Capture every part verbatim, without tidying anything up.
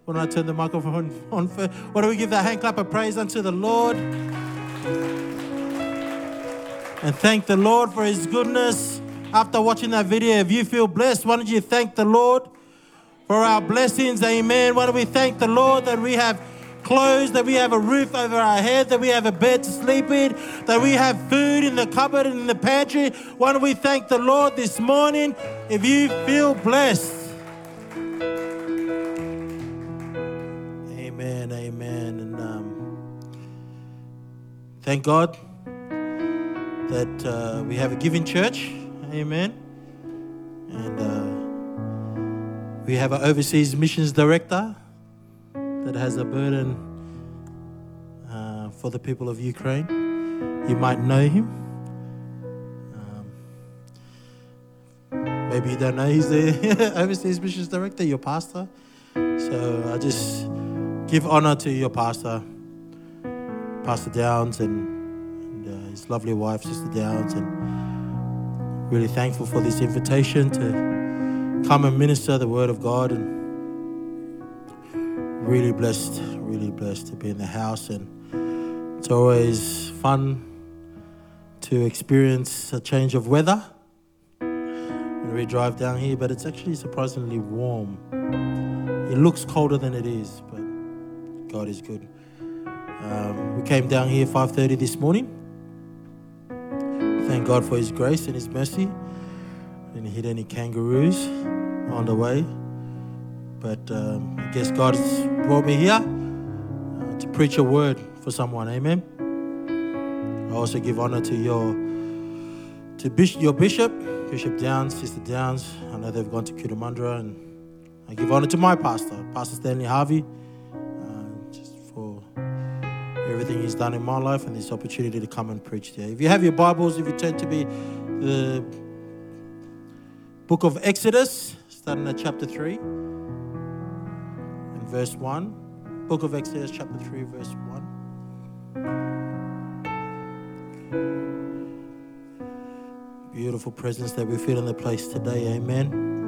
When I turn the microphone on, first, why don't we give that hand clap of praise unto the Lord? And thank the Lord for his goodness. After watching that video, if you feel blessed, why don't you thank the Lord for our blessings? Amen. Why don't we thank the Lord that we have clothes, that we have a roof over our head, that we have a bed to sleep in, that we have food in the cupboard and in the pantry. Why don't we thank the Lord this morning if you feel blessed? Amen, amen. And um, thank God that uh, we have a giving church. Amen. And uh, we have an overseas missions director that has a burden uh, for the people of Ukraine. You might know him. Um, maybe you don't know he's the overseas missions director, your pastor. So I just give honor to your pastor, Pastor Downs, and, and uh, his lovely wife, Sister Downs, and really thankful for this invitation to come and minister the Word of God, and really blessed, really blessed to be in the house. And it's always fun to experience a change of weather when we drive down here, but it's actually surprisingly warm. It looks colder than it is, but God is good. Um, we came down here five thirty this morning. Thank God for his grace and his mercy. Didn't hit any kangaroos on the way. But um, I guess God has brought me here uh, to preach a word for someone. Amen. I also give honor to your to bishop, your bishop, Bishop Downs, Sister Downs. I know they've gone to Cootamundra, and I give honor to my pastor, Pastor Stanley Harvey, uh, just for everything he's done in my life and this opportunity to come and preach there. If you have your Bibles, if you turn to me, the book of Exodus, starting at chapter three. Verse one, book of Exodus, chapter three, verse one. Beautiful presence that we feel in the place today, amen.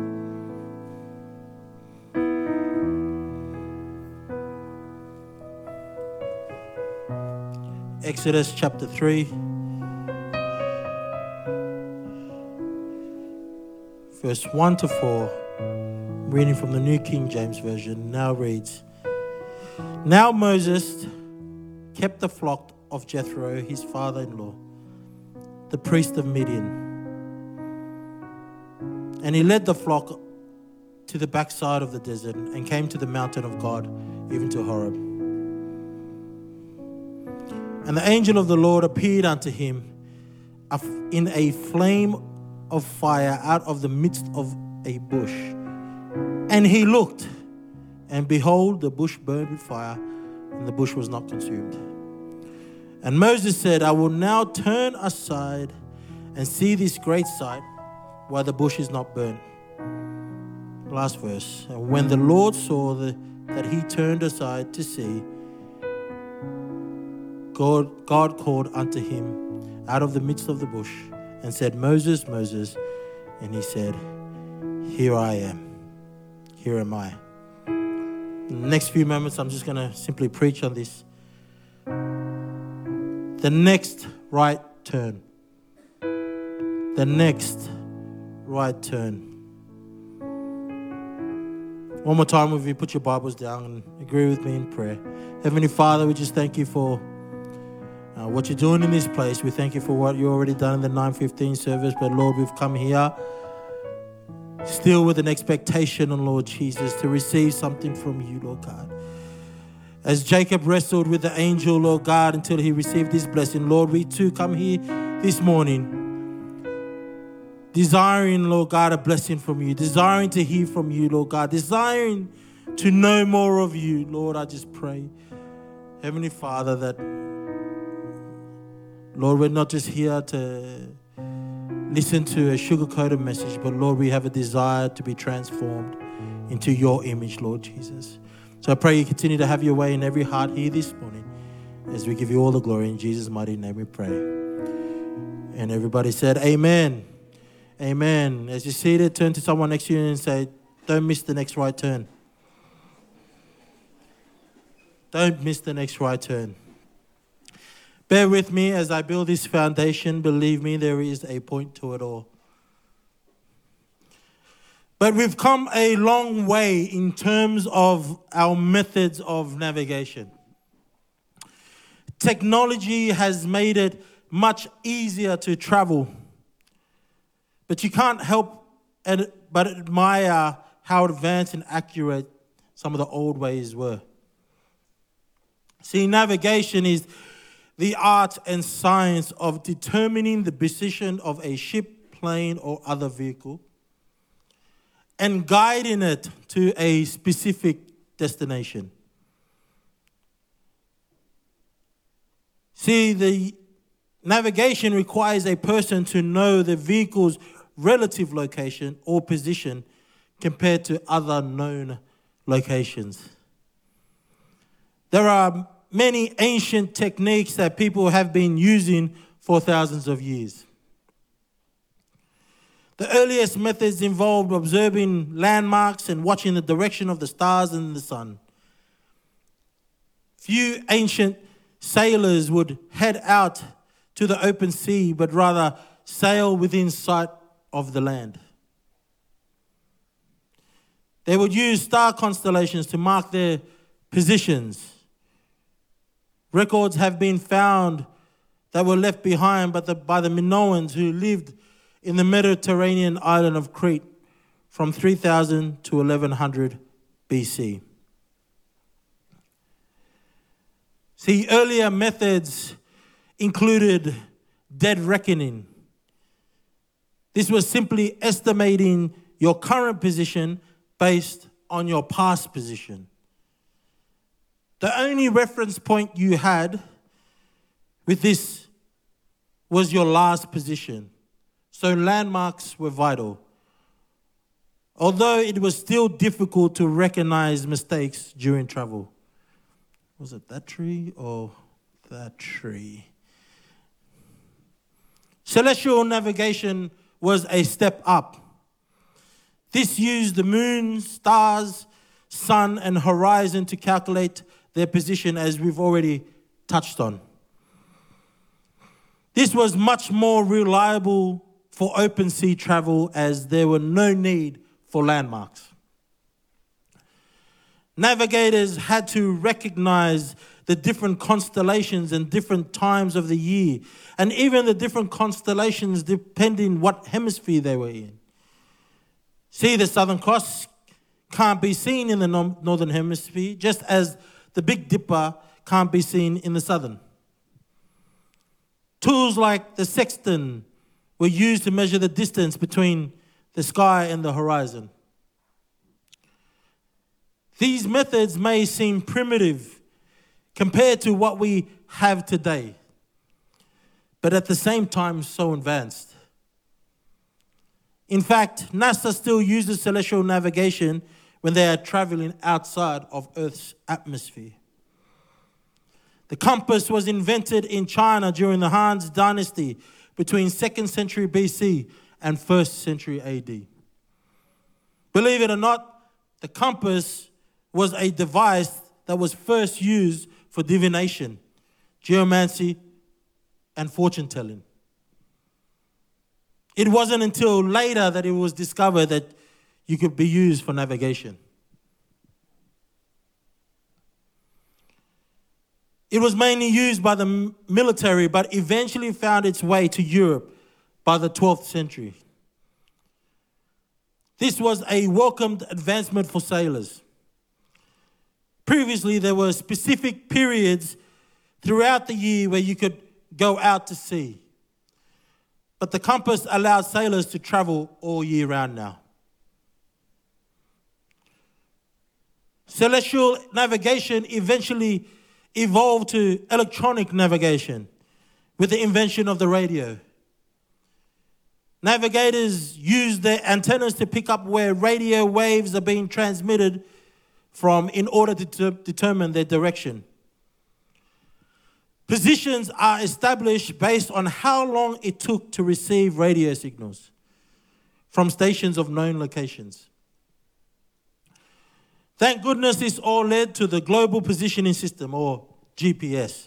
Exodus chapter three, verse one to four. Reading from the New King James Version, now reads, Now Moses kept the flock of Jethro, his father-in-law, the priest of Midian. And he led the flock to the backside of the desert and came to the mountain of God, even to Horeb. And the angel of the Lord appeared unto him in a flame of fire out of the midst of a bush. And he looked, and behold, the bush burned with fire, and the bush was not consumed. And Moses said, I will now turn aside and see this great sight, why the bush is not burnt. Last verse. And when the Lord saw the, that he turned aside to see, God, God called unto him out of the midst of the bush and said, Moses, Moses. And he said, Here I am. Here am I. In the next few moments, I'm just going to simply preach on this. The next right turn. The next right turn. One more time, if you put your Bibles down and agree with me in prayer. Heavenly Father, we just thank you for uh, what you're doing in this place. We thank you for what you already done in the nine fifteen service. But Lord, we've come here still with an expectation, on Lord Jesus, to receive something from you, Lord God. As Jacob wrestled with the angel, Lord God, until he received his blessing, Lord, we too come here this morning desiring, Lord God, a blessing from you, desiring to hear from you, Lord God, desiring to know more of you. Lord, I just pray, Heavenly Father, that, Lord, we're not just here to listen to a sugar-coated message, but Lord, we have a desire to be transformed into your image, Lord Jesus. So I pray you continue to have your way in every heart here this morning as we give you all the glory. In Jesus' mighty name we pray. And everybody said, amen. Amen. As you're seated, turn to someone next to you and say, don't miss the next right turn. Don't miss the next right turn. Bear with me as I build this foundation. Believe me, there is a point to it all. But we've come a long way in terms of our methods of navigation. Technology has made it much easier to travel. But you can't help but admire how advanced and accurate some of the old ways were. See, navigation is the art and science of determining the position of a ship, plane, or other vehicle and guiding it to a specific destination. See, the navigation requires a person to know the vehicle's relative location or position compared to other known locations. There are many ancient techniques that people have been using for thousands of years. The earliest methods involved observing landmarks and watching the direction of the stars and the sun. Few ancient sailors would head out to the open sea, but rather sail within sight of the land. They would use star constellations to mark their positions. Records have been found that were left behind by the, by the Minoans who lived in the Mediterranean island of Crete from three thousand to eleven hundred B C. See, earlier methods included dead reckoning. This was simply estimating your current position based on your past position. The only reference point you had with this was your last position. So landmarks were vital. Although it was still difficult to recognize mistakes during travel. Was it that tree or that tree? Celestial navigation was a step up. This used the moon, stars, sun, and horizon to calculate their position, as we've already touched on. This was much more reliable for open sea travel, as there were no need for landmarks. Navigators had to recognize the different constellations and different times of the year, and even the different constellations depending what hemisphere they were in. See, the Southern Cross can't be seen in the Northern Hemisphere, just as the Big Dipper can't be seen in the Southern. Tools like the sextant were used to measure the distance between the sky and the horizon. These methods may seem primitive compared to what we have today, but at the same time so advanced. In fact, NASA still uses celestial navigation when they are traveling outside of Earth's atmosphere. The compass was invented in China during the Han Dynasty between second century B C and first century A D. Believe it or not, the compass was a device that was first used for divination, geomancy, and fortune telling. It wasn't until later that it was discovered that you could be used for navigation. It was mainly used by the military, but eventually found its way to Europe by the twelfth century. This was a welcomed advancement for sailors. Previously, there were specific periods throughout the year where you could go out to sea. But the compass allowed sailors to travel all year round now. Celestial navigation eventually evolved to electronic navigation with the invention of the radio. Navigators use their antennas to pick up where radio waves are being transmitted from in order to de- determine their direction. Positions are established based on how long it took to receive radio signals from stations of known locations. Thank goodness this all led to the Global Positioning System, or G P S,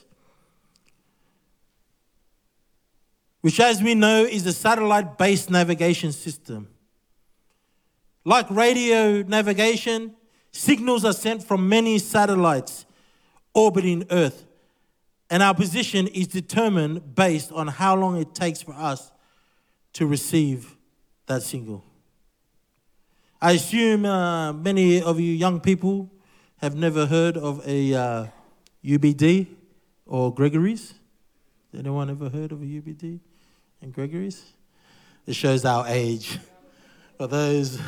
which, as we know, is a satellite-based navigation system. Like radio navigation, signals are sent from many satellites orbiting Earth, and our position is determined based on how long it takes for us to receive that signal. I assume uh, many of you young people have never heard of a uh, U B D or Gregory's. Anyone ever heard of a U B D and Gregory's? It shows our age. For those,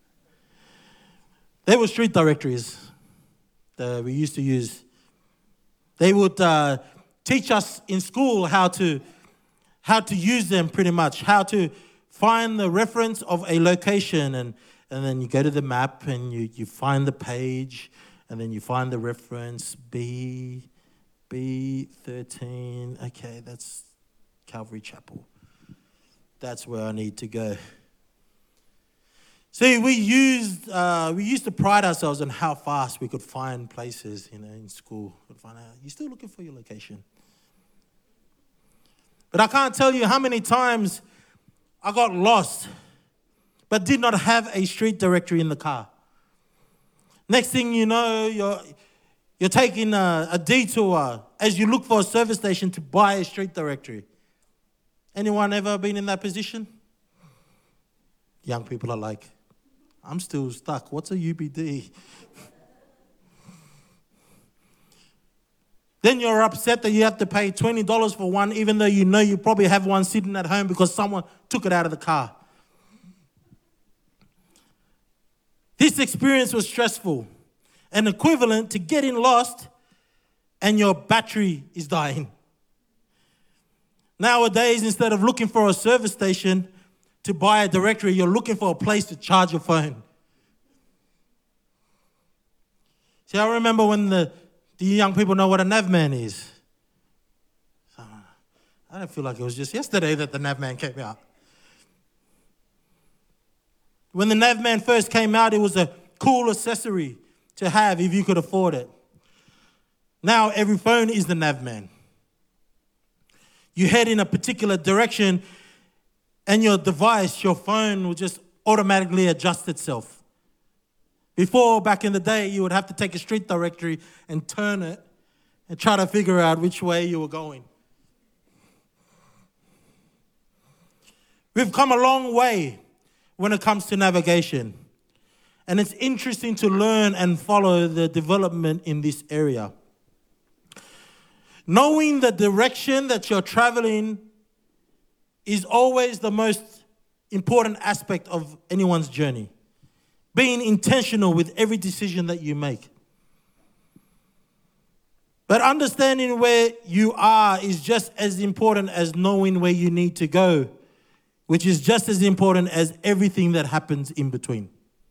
they were street directories that we used to use. They would uh, teach us in school how to how to use them, pretty much, how to find the reference of a location, and and then you go to the map and you, you find the page, and then you find the reference, B, B thirteen, okay, that's Calvary Chapel. That's where I need to go. See, we used uh, we used to pride ourselves on how fast we could find places, you know, in school. Could find out. You're still looking for your location. But I can't tell you how many times I got lost, but did not have a street directory in the car. Next thing you know, you're, you're taking a, a detour as you look for a service station to buy a street directory. Anyone ever been in that position? Young people are like, I'm still stuck. What's a U B D? Then you're upset that you have to pay twenty dollars for one, even though you know you probably have one sitting at home because someone took it out of the car. This experience was stressful and equivalent to getting lost and your battery is dying. Nowadays, instead of looking for a service station to buy a directory, you're looking for a place to charge your phone. See, I remember when the, the young people know what a navman is. I don't feel like it was just yesterday that the navman came out. When the navman first came out, it was a cool accessory to have if you could afford it. Now every phone is the navman. You head in a particular direction and your device, your phone, will just automatically adjust itself. Before, back in the day, you would have to take a street directory and turn it and try to figure out which way you were going. We've come a long way when it comes to navigation. And it's interesting to learn and follow the development in this area. Knowing the direction that you're traveling is always the most important aspect of anyone's journey. Being intentional with every decision that you make. But understanding where you are is just as important as knowing where you need to go, which is just as important as everything that happens in between.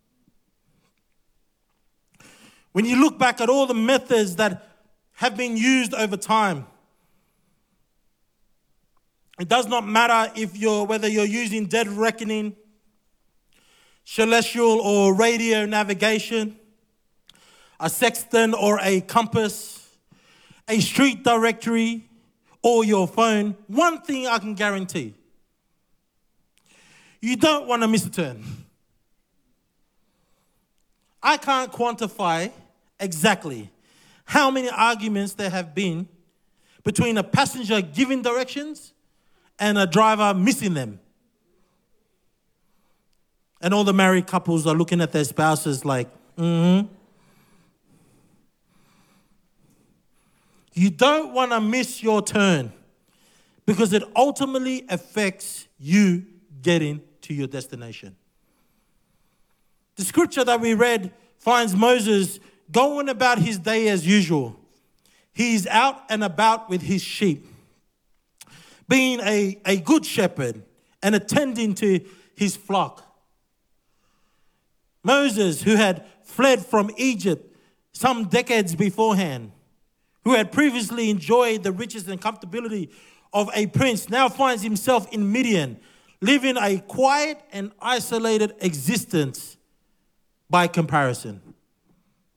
When you look back at all the methods that have been used over time, it does not matter if you're whether you're using dead reckoning, celestial or radio navigation, a sextant or a compass, a street directory, or your phone. One thing I can guarantee: you don't want to miss a turn. I can't quantify exactly how many arguments there have been between a passenger giving directions and a driver missing them. And all the married couples are looking at their spouses like, mm-hmm. You don't want to miss your turn because it ultimately affects you getting to your destination. The scripture that we read finds Moses going about his day as usual. He's out and about with his sheep, being a, a good shepherd and attending to his flock. Moses, who had fled from Egypt some decades beforehand, who had previously enjoyed the riches and comfortability of a prince, now finds himself in Midian, living a quiet and isolated existence by comparison.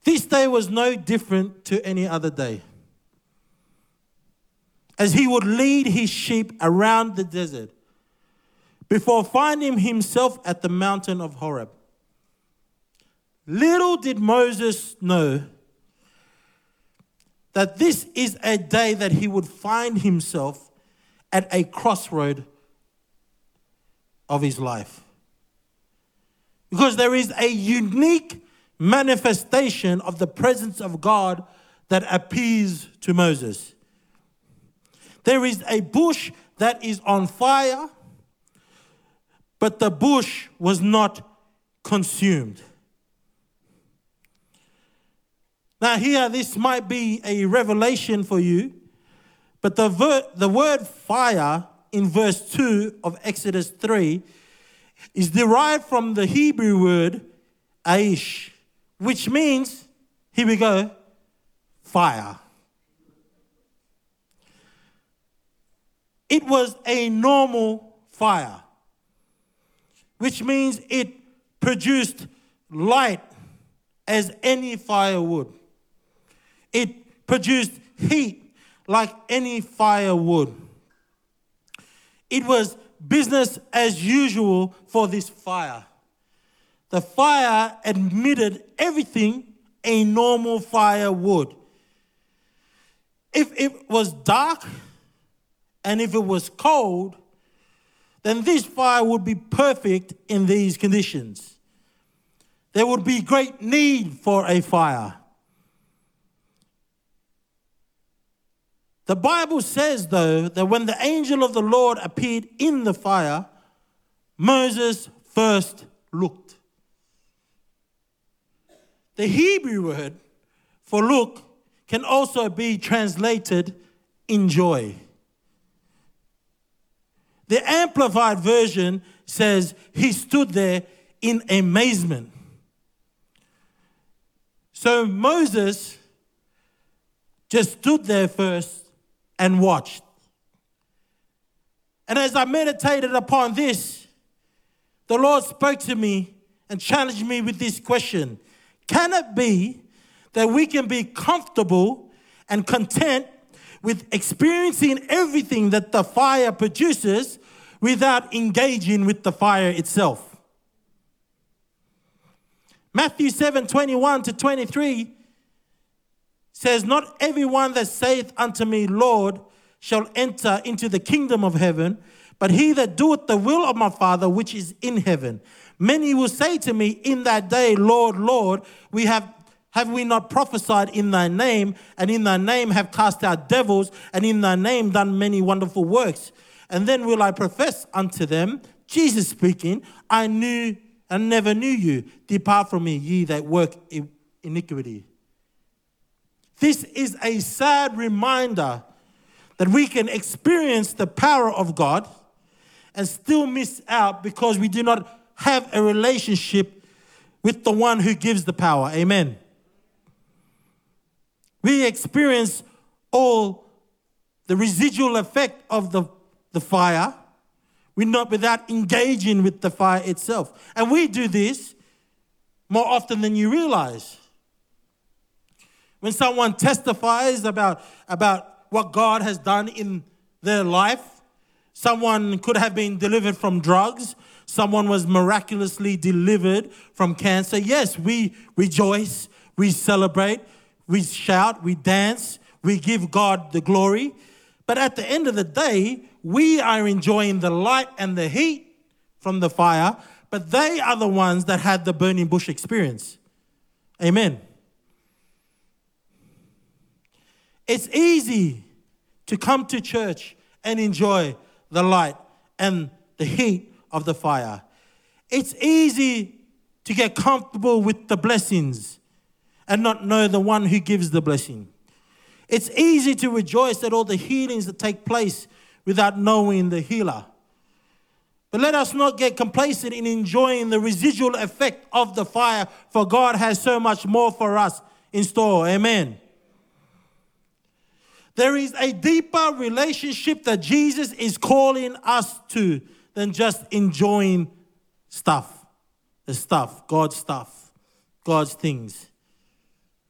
This day was no different to any other day, as he would lead his sheep around the desert before finding himself at the mountain of Horeb. Little did Moses know that this is a day that he would find himself at a crossroad of his life. Because there is a unique manifestation of the presence of God that appears to Moses. There is a bush that is on fire, but the bush was not consumed. Now here, this might be a revelation for you, but the, ver- the word fire in verse two of Exodus three is derived from the Hebrew word aish, which means, here we go, fire. It was a normal fire, which means it produced light as any fire would. It produced heat like any fire would. It was business as usual for this fire. The fire emitted everything a normal fire would. If it was dark and if it was cold, then this fire would be perfect in these conditions. There would be great need for a fire. The Bible says, though, that when the angel of the Lord appeared in the fire, Moses first looked. The Hebrew word for look can also be translated enjoy. The Amplified Version says he stood there in amazement. So Moses just stood there first and watched. And as I meditated upon this, the Lord spoke to me and challenged me with this question. Can it be that we can be comfortable and content with experiencing everything that the fire produces without engaging with the fire itself? Matthew seven, twenty-one to twenty-three says, not everyone that saith unto me, Lord, shall enter into the kingdom of heaven, but he that doeth the will of my Father which is in heaven. Many will say to me in that day, Lord, Lord, we have have we not prophesied in thy name, and in thy name have cast out devils, and in thy name done many wonderful works? And then will I profess unto them, Jesus speaking, I knew and never knew you. Depart from me, ye that work iniquity. This is a sad reminder that we can experience the power of God and still miss out because we do not have a relationship with the one who gives the power. Amen. We experience all the residual effect of the, the fire. We're not without engaging with the fire itself. And we do this more often than you realize. When someone testifies about, about what God has done in their life, someone could have been delivered from drugs, someone was miraculously delivered from cancer. Yes, we rejoice, we celebrate, we shout, we dance, we give God the glory. But at the end of the day, we are enjoying the light and the heat from the fire, but they are the ones that had the burning bush experience. Amen. It's easy to come to church and enjoy the light and the heat of the fire. It's easy to get comfortable with the blessings and not know the one who gives the blessing. It's easy to rejoice at all the healings that take place without knowing the healer. But let us not get complacent in enjoying the residual effect of the fire, for God has so much more for us in store. Amen. There is a deeper relationship that Jesus is calling us to than just enjoying stuff, the stuff, God's stuff, God's things.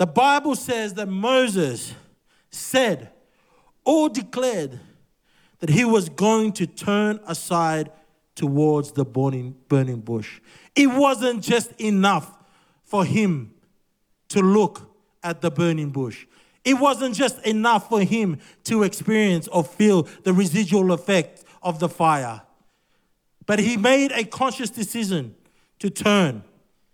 The Bible says that Moses said or declared that he was going to turn aside towards the burning, burning bush. It wasn't just enough for him to look at the burning bush. It wasn't just enough for him to experience or feel the residual effect of the fire. But he made a conscious decision to turn.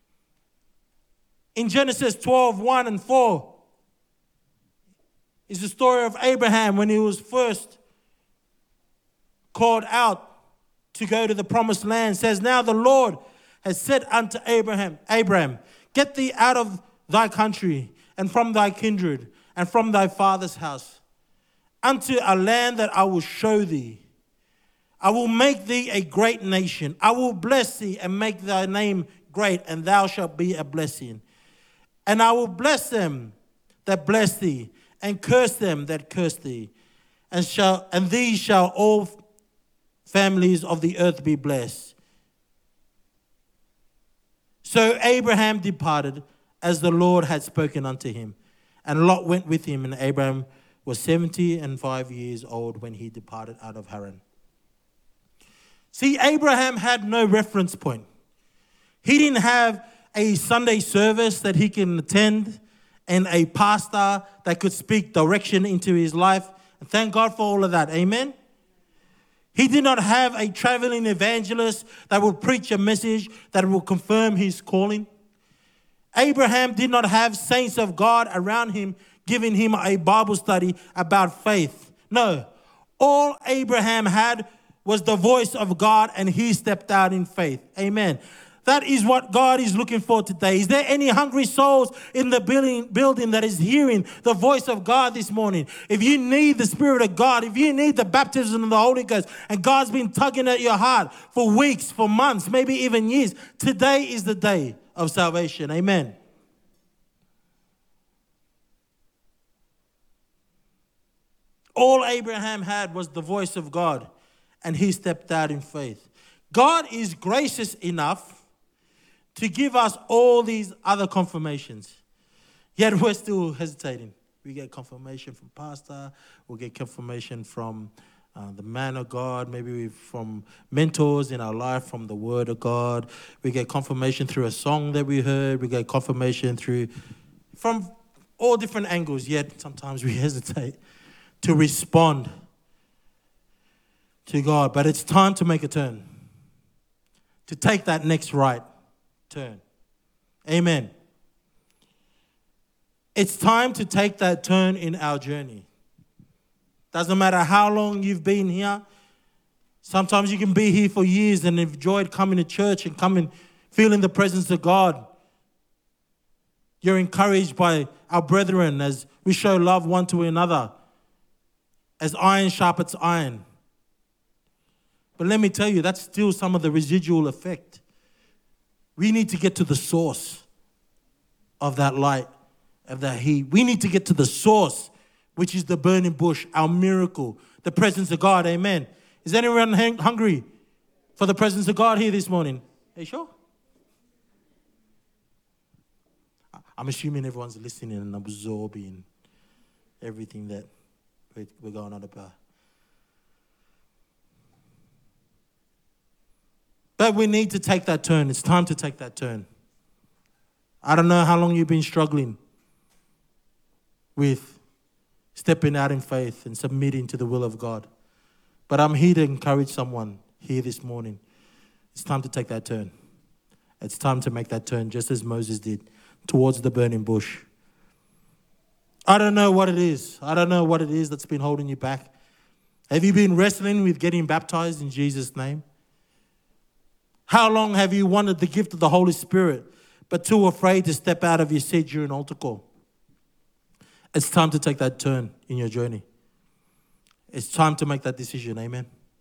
In Genesis twelve, one and four is the story of Abraham when he was first called out to go to the promised land. It says, now the Lord has said unto Abraham, Abraham, get thee out of thy country and from thy kindred and from thy father's house unto a land that I will show thee. I will make thee a great nation. I will bless thee and make thy name great, and thou shalt be a blessing. And I will bless them that bless thee, and curse them that curse thee. And shall and these shall all families of the earth be blessed. So Abraham departed as the Lord had spoken unto him. And Lot went with him, and Abraham was seventy and five years old when he departed out of Haran. See, Abraham had no reference point. He didn't have a Sunday service that he can attend and a pastor that could speak direction into his life. And thank God for all of that. Amen? He did not have a traveling evangelist that will preach a message that will confirm his calling. Abraham did not have saints of God around him giving him a Bible study about faith. No. All Abraham had was the voice of God, and he stepped out in faith. Amen. That is what God is looking for today. Is there any hungry souls in the building, building that is hearing the voice of God this morning? If you need the Spirit of God, if you need the baptism of the Holy Ghost, and God's been tugging at your heart for weeks, for months, maybe even years, today is the day of salvation. Amen. All Abraham had was the voice of God, and he stepped out in faith. God is gracious enough to give us all these other confirmations, yet we're still hesitating. We get confirmation from pastor, we'll get confirmation from uh, the man of God, maybe from mentors in our life, from the word of God. We get confirmation through a song that we heard. We get confirmation through, from all different angles, yet sometimes we hesitate to respond to God. But it's time to make a turn, to take that next right turn. Amen. It's time to take that turn in our journey. Doesn't matter how long you've been here. Sometimes you can be here for years and enjoyed coming to church and coming, feeling the presence of God. You're encouraged by our brethren as we show love one to another, as iron sharpens iron. But let me tell you, that's still some of the residual effect. We need to get to the source of that light, of that heat. We need to get to the source, which is the burning bush, our miracle, the presence of God. Amen. Is anyone hang- hungry for the presence of God here this morning? Are you sure? I'm assuming everyone's listening and absorbing everything that we're going on about. But we need to take that turn. It's time to take that turn. I don't know how long you've been struggling with stepping out in faith and submitting to the will of God. But I'm here to encourage someone here this morning. It's time to take that turn. It's time to make that turn, just as Moses did, towards the burning bush. I don't know what it is. I don't know what it is that's been holding you back. Have you been wrestling with getting baptized in Jesus' name? How long have you wanted the gift of the Holy Spirit, but too afraid to step out of your seat during altar call? It's time to take that turn in your journey. It's time to make that decision. Amen.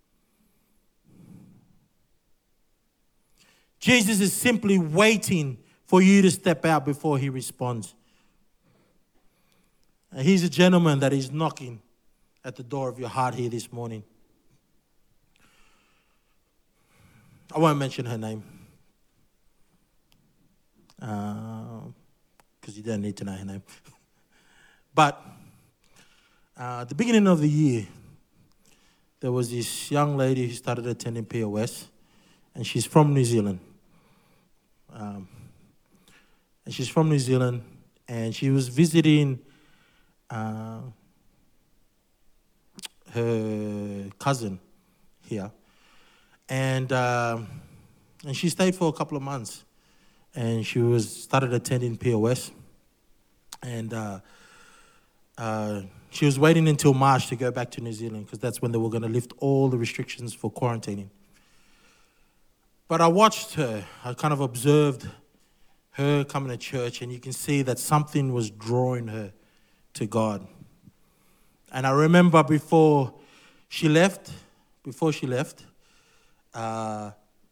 Jesus is simply waiting for you to step out before he responds. And he's a gentleman that is knocking at the door of your heart here this morning. I won't mention her name. Uh, because you don't need to know her name. But uh, at the beginning of the year, there was this young lady who started attending P O S, and she's from New Zealand. Um, and she's from New Zealand, and she was visiting uh, her cousin here. And um, and she stayed for a couple of months, and she was started attending P O S, and uh, uh, she was waiting until March to go back to New Zealand because that's when they were going to lift all the restrictions for quarantining. But I watched her. I kind of observed her coming to church, and you can see that something was drawing her to God. And I remember before she left, before she left, uh,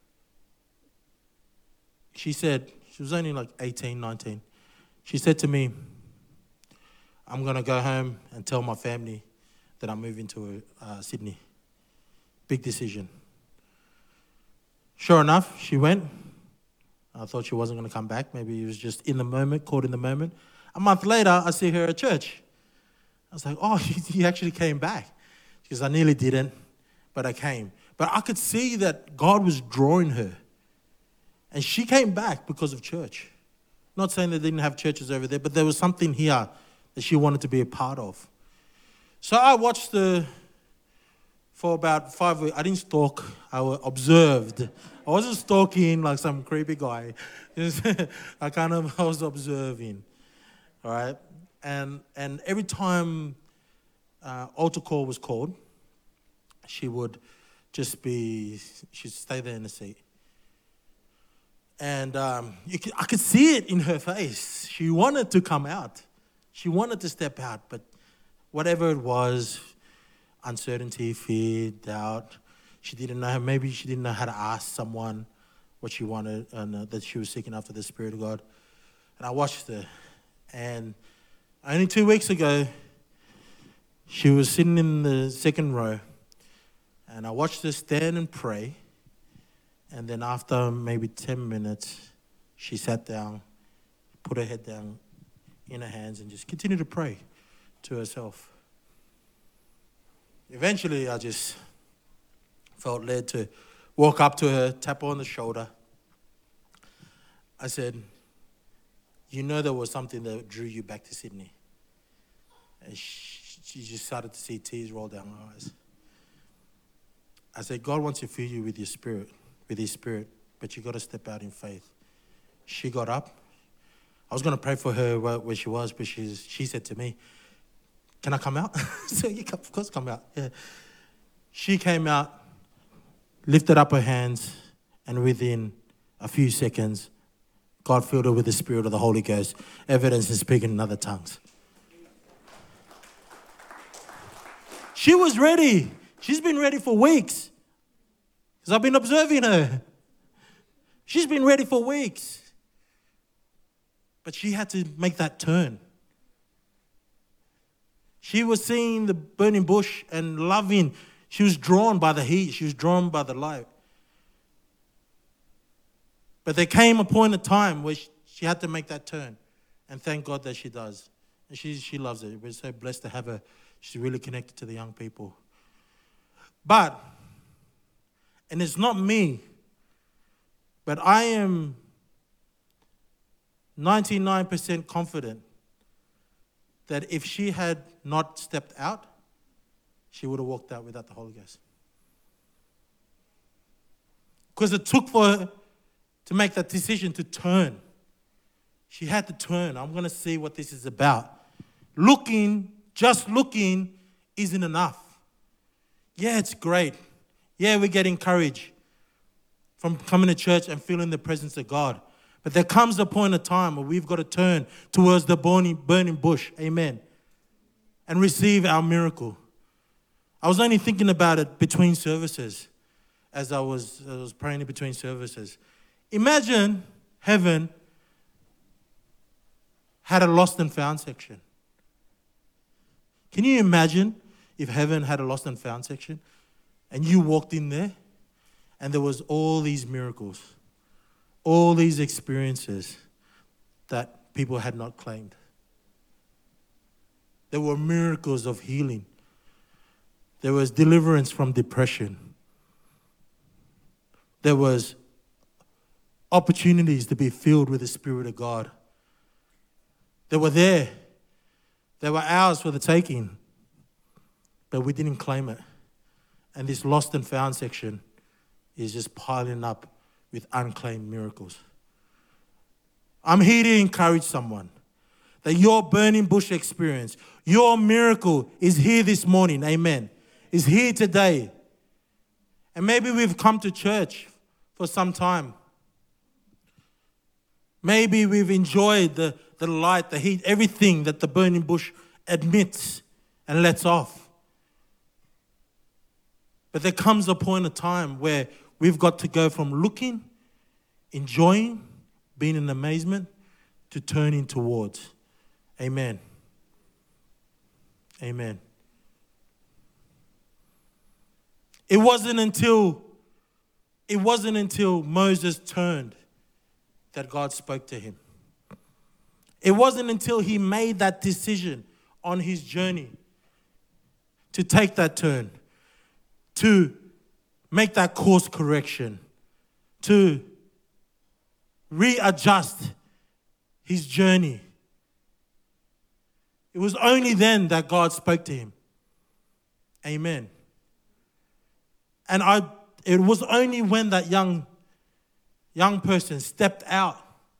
she said, she was only like eighteen, nineteen. She said to me, I'm going to go home and tell my family that I'm moving to uh, Sydney. Big decision. Sure enough, she went. I thought she wasn't going to come back. Maybe it was just in the moment, caught in the moment. A month later, I see her at church. I was like, oh, you actually came back. She goes, I nearly didn't, but I came. But I could see that God was drawing her. And she came back because of church. Not saying they didn't have churches over there, but there was something here that she wanted to be a part of. So I watched her for about five weeks. I didn't stalk, I observed. I wasn't stalking like some creepy guy. I kind of I was observing, all right? And and every time uh, altar call was called, she would just be, she'd stay there in the seat. And um, you could, I could see it in her face. She wanted to come out. She wanted to step out, but whatever it was, uncertainty, fear, doubt, she didn't know, maybe she didn't know how to ask someone what she wanted, and uh, that she was seeking after the Spirit of God. And I watched her, and only two weeks ago, she was sitting in the second row, and I watched her stand and pray, and then after maybe ten minutes, she sat down, put her head down in her hands, and just continued to pray to herself. Eventually, I just felt led to walk up to her, tap her on the shoulder. I said, you know there was something that drew you back to Sydney. And she, she just started to see tears roll down her eyes. I said, God wants to fill you with your spirit, with his spirit, but you got to step out in faith. She got up. I was going to pray for her where she was, but she's, she said to me, can I come out? So you can, of course, come out. Yeah. She came out, lifted up her hands, and within a few seconds, God filled her with the Spirit of the Holy Ghost, evidence in speaking in other tongues. She was ready. She's been ready for weeks, because I've been observing her. She's been ready for weeks. But she had to make that turn. She was seeing the burning bush and loving. She was drawn by the heat. She was drawn by the light. But there came a point of time where she, she had to make that turn. And thank God that she does. And she, she loves it. We're so blessed to have her. She's really connected to the young people. But, and it's not me, but I am ninety-nine percent confident that if she had not stepped out, she would have walked out without the Holy Ghost. Because it took for her to make that decision to turn. She had to turn. I'm going to see what this is about. Looking, just looking, isn't enough. Yeah, it's great. Yeah, we get encouraged from coming to church and feeling the presence of God. But there comes a point of time where we've got to turn towards the burning, burning bush, amen, and receive our miracle. I was only thinking about it between services as I was, I was praying in between services. Imagine heaven had a lost and found section. Can you imagine if heaven had a lost and found section and you walked in there and there was all these miracles, all these experiences that people had not claimed. There were miracles of healing. There was deliverance from depression. There was opportunities to be filled with the Spirit of God. They were there. They were ours for the taking, but we didn't claim it. And this lost and found section is just piling up with unclaimed miracles. I'm here to encourage someone that your burning bush experience, your miracle is here this morning, amen, is here today. And maybe we've come to church for some time. Maybe we've enjoyed the, the light, the heat, everything that the burning bush admits and lets off. But there comes a point of time where we've got to go from looking, enjoying, being in amazement, to turning towards. Amen. Amen. It wasn't until it wasn't until Moses turned that God spoke to him. It wasn't until he made that decision on his journey to take that turn, to make that course correction, to readjust his journey. It was only then that God spoke to him. Amen. And I, it was only when that young, young person stepped out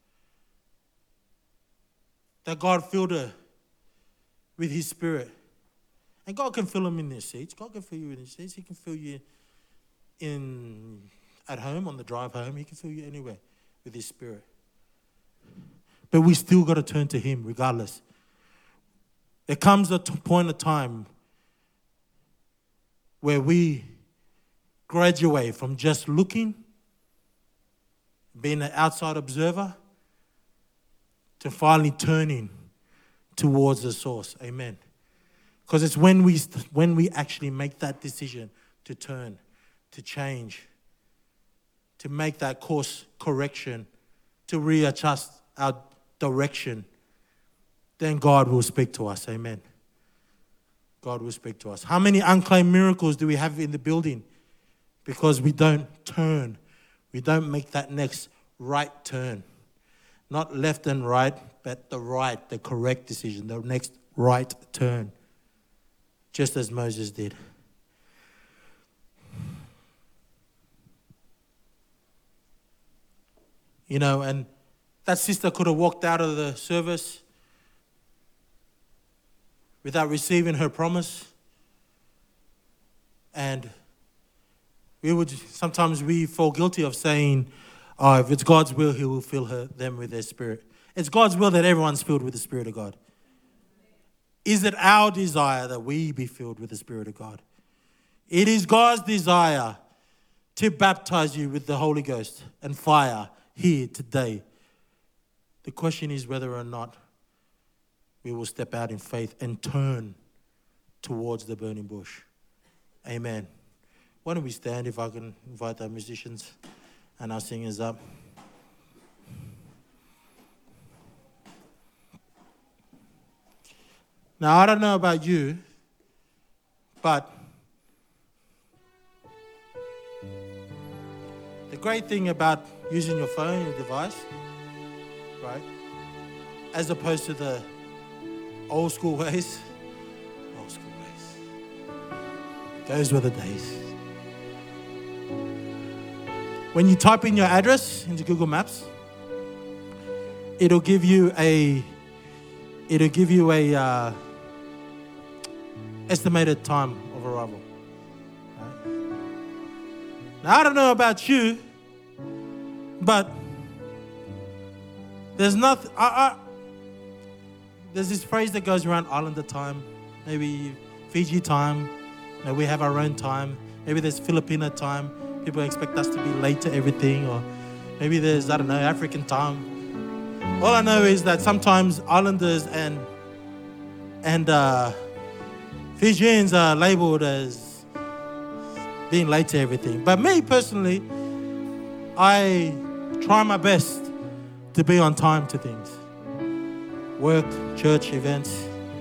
that God filled her with His Spirit. And God can fill them in their seats. God can fill you in His seats. He can fill you in at home, on the drive home. He can fill you anywhere with His Spirit. But we still got to turn to Him regardless. There comes a t- point of time where we graduate from just looking, being an outside observer, to finally turning towards the source. Amen. Because it's when we when we actually make that decision to turn, to change, to make that course correction, to readjust our direction, then God will speak to us. Amen. God will speak to us. How many unclaimed miracles do we have in the building? Because we don't turn. We don't make that next right turn. Not left and right, but the right, the correct decision, the next right turn. Just as Moses did. You know, and that sister could have walked out of the service without receiving her promise. And we would sometimes we fall guilty of saying, oh, if it's God's will, He will fill her, them with their Spirit. It's God's will that everyone's filled with the Spirit of God. Is it our desire that we be filled with the Spirit of God? It is God's desire to baptize you with the Holy Ghost and fire here today. The question is whether or not we will step out in faith and turn towards the burning bush. Amen. Why don't we stand, if I can invite our musicians and our singers up. Now, I don't know about you, but the great thing about using your phone, your device, right, as opposed to the old school ways, old school ways, those were the days. When you type in your address into Google Maps, it'll give you a, it'll give you a uh, estimated time of arrival. Right? Now, I don't know about you, but there's nothing. I, I, there's this phrase that goes around Islander time, maybe Fiji time. You know, we have our own time. Maybe there's Filipino time. People expect us to be late to everything, or maybe there's, I don't know, African time. All I know is that sometimes Islanders and and uh, Fijians are labeled as being late to everything. But me personally, I try my best to be on time to things. work, church events.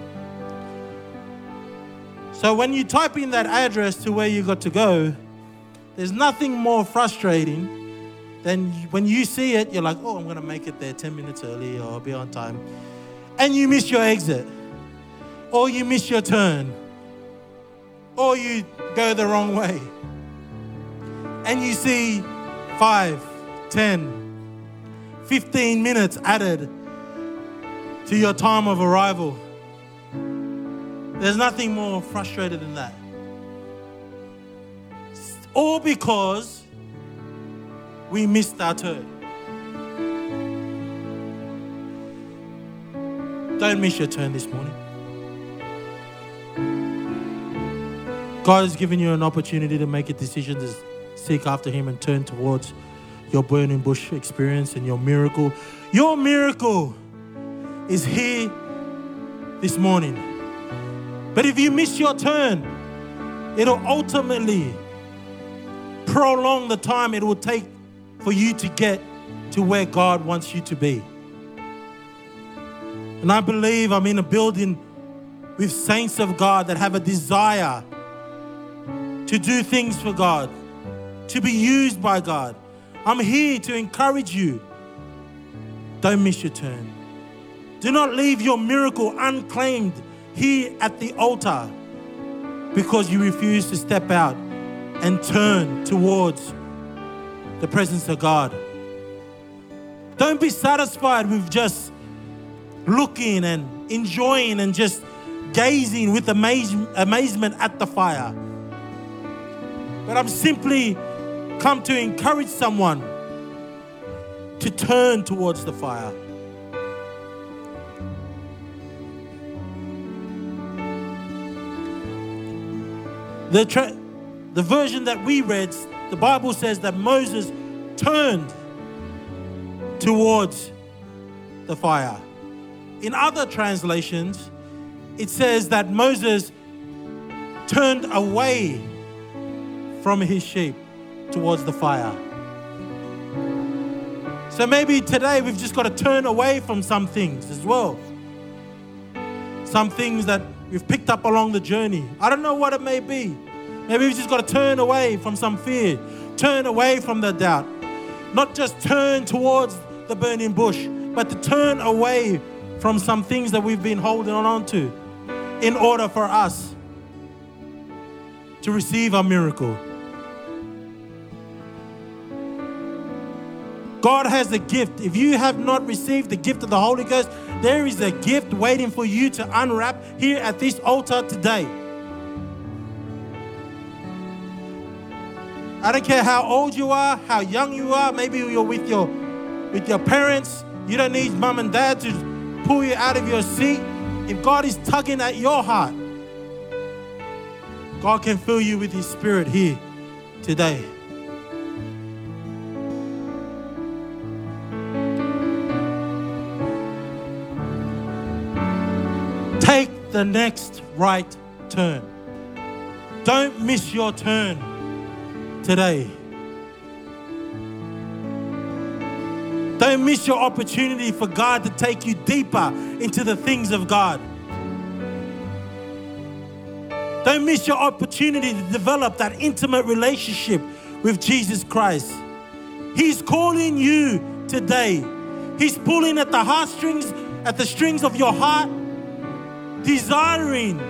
So when you type in that address to where you got to go, there's nothing more frustrating than when you see it, you're like, oh, I'm going to make it there ten minutes early, or I'll be on time. And you miss your exit, or you miss your turn, or you go the wrong way. And you see five, ten, fifteen minutes added to your time of arrival. There's nothing more frustrated than that. All because we missed our turn. Don't miss your turn this morning. God has given you an opportunity to make a decision to seek after Him and turn towards your burning bush experience and your miracle. Your miracle is here this morning. But if you miss your turn, it'll ultimately prolong the time it will take for you to get to where God wants you to be. And I believe I'm in a building with saints of God that have a desire to do things for God, to be used by God. I'm here to encourage you. Don't miss your turn. Do not leave your miracle unclaimed here at the altar because you refuse to step out and turn towards the presence of God. Don't be satisfied with just looking and enjoying and just gazing with amaze, amazement at the fire. But I'm simply come to encourage someone to turn towards the fire. The, tra- the version that we read, the Bible says that Moses turned towards the fire. In other translations, it says that Moses turned away from his sheep towards the fire. So maybe today we've just got to turn away from some things as well. Some things that we've picked up along the journey. I don't know what it may be. Maybe we've just got to turn away from some fear, turn away from the doubt. Not just turn towards the burning bush, but to turn away from some things that we've been holding on to in order for us to receive our miracle. God has a gift. If you have not received the gift of the Holy Ghost, there is a gift waiting for you to unwrap here at this altar today. I don't care how old you are, how young you are. Maybe you're with your, with your parents. You don't need mom and dad to pull you out of your seat. If God is tugging at your heart, God can fill you with His Spirit here today. Take the next right turn. Don't miss your turn today. Don't miss your opportunity for God to take you deeper into the things of God. Don't miss your opportunity to develop that intimate relationship with Jesus Christ. He's calling you today. He's pulling at the heartstrings, at the strings of your heart, desiring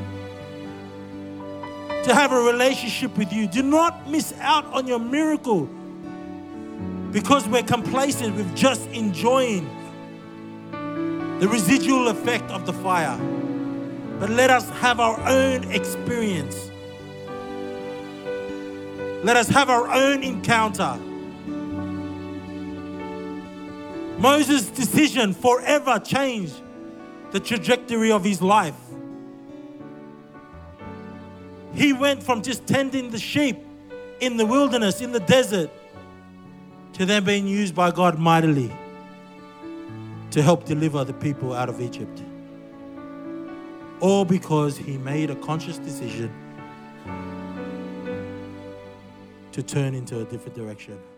to have a relationship with you. Do not miss out on your miracle because we're complacent with just enjoying the residual effect of the fire. But let us have our own experience. Let us have our own encounter. Moses' decision forever changed the trajectory of his life. He went from just tending the sheep in the wilderness, in the desert, to then being used by God mightily to help deliver the people out of Egypt. All because he made a conscious decision to turn into a different direction.